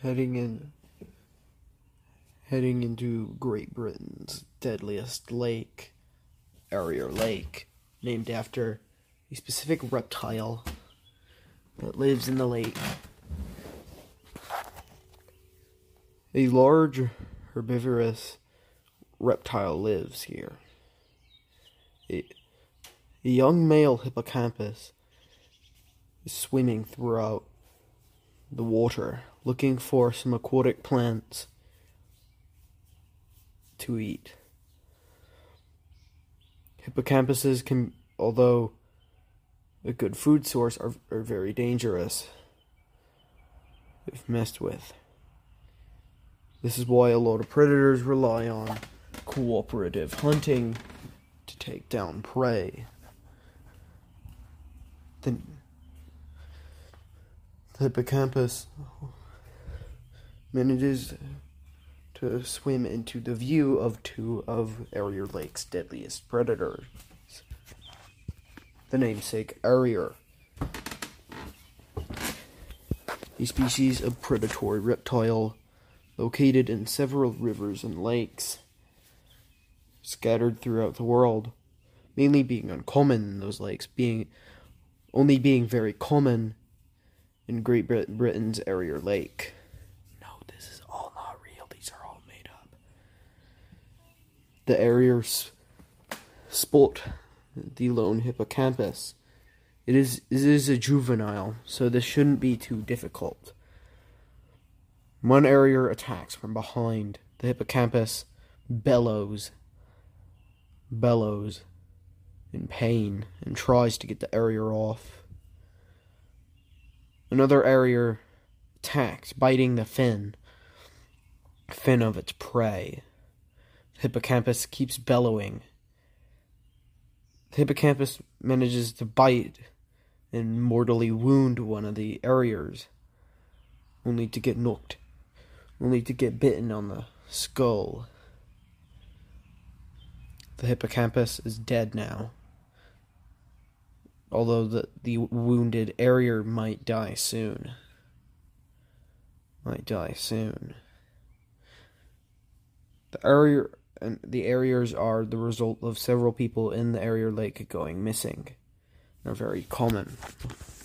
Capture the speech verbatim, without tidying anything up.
heading in heading into Great Britain's deadliest lake, Arrier Lake, named after a specific reptile that lives in the lake. A large herbivorous reptile lives here. A, a young male hippocampus is swimming throughout the water, looking for some aquatic plants to eat. Hippocampuses can, although a good food source, are, are very dangerous if messed with. This is why a lot of predators rely on cooperative hunting to take down prey. The, the hippocampus manages to swim into the view of two of Arrier Lake's deadliest predators. The namesake Arrier, a species of predatory reptile located in several rivers and lakes scattered throughout the world, mainly being uncommon in those lakes, being only being very common in Great Brit- Britain's Arrier Lake. No, this is all not real. These are all made up. The Arriers spot the lone hippocampus. It is it is a juvenile, so this shouldn't be too difficult. One Arrier attacks from behind. The hippocampus bellows, bellows in pain and tries to get the Arrier off. Another Arrier attacks, biting the fin, fin of its prey. The hippocampus keeps bellowing. The hippocampus manages to bite and mortally wound one of the Arriers, only to get knocked, only to get bitten on the skull. The hippocampus is dead now, although the, the wounded Arrier might die soon. Might die soon. The Arrier and the Arriers are the result of several people in the Arrier Lake going missing. They're very common.